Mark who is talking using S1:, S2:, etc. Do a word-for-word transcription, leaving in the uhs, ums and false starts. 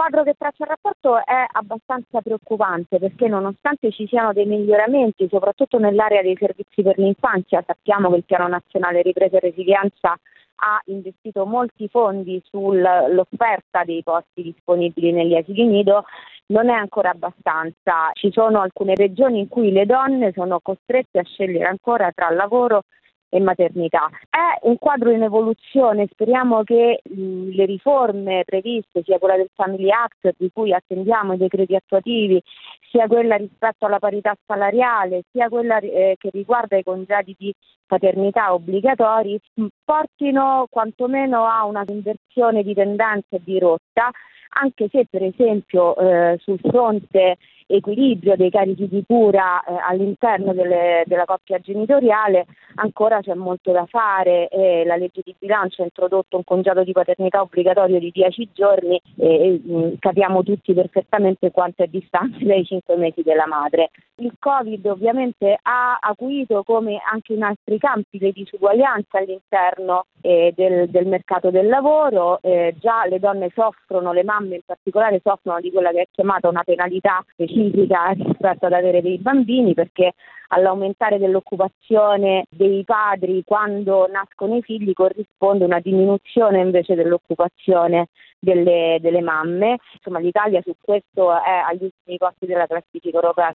S1: quadro che traccia il rapporto è abbastanza preoccupante perché nonostante ci siano dei miglioramenti, soprattutto nell'area dei servizi per l'infanzia, sappiamo che il Piano Nazionale Ripresa e Resilienza ha investito molti fondi sull'offerta dei posti disponibili negli asili nido, non è ancora abbastanza. Ci sono alcune regioni in cui le donne sono costrette a scegliere ancora tra lavoro e maternità. È un quadro in evoluzione, speriamo che mh, le riforme previste, sia quella del Family Act di cui attendiamo i decreti attuativi, sia quella rispetto alla parità salariale, sia quella eh, che riguarda i congedi di paternità obbligatori, mh, portino quantomeno a una inversione di tendenza e di rotta, anche se per esempio eh, sul fronte equilibrio dei carichi di cura eh, all'interno delle, della coppia genitoriale ancora c'è molto da fare e la legge di bilancio ha introdotto un congedo di paternità obbligatorio di dieci giorni e, e mh, capiamo tutti perfettamente quanto è distante dai cinque mesi della madre. Il Covid ovviamente ha acuito, come anche in altri campi, le disuguaglianze all'interno eh, del, del mercato del lavoro. Eh, già le donne soffrono, le mamme in particolare soffrono di quella che è chiamata una penalità specifica rispetto ad avere dei bambini, perché all'aumentare dell'occupazione dei padri quando nascono i figli corrisponde una diminuzione invece dell'occupazione delle, delle mamme. Insomma, l'Italia su questo è agli ultimi posti della classifica europea.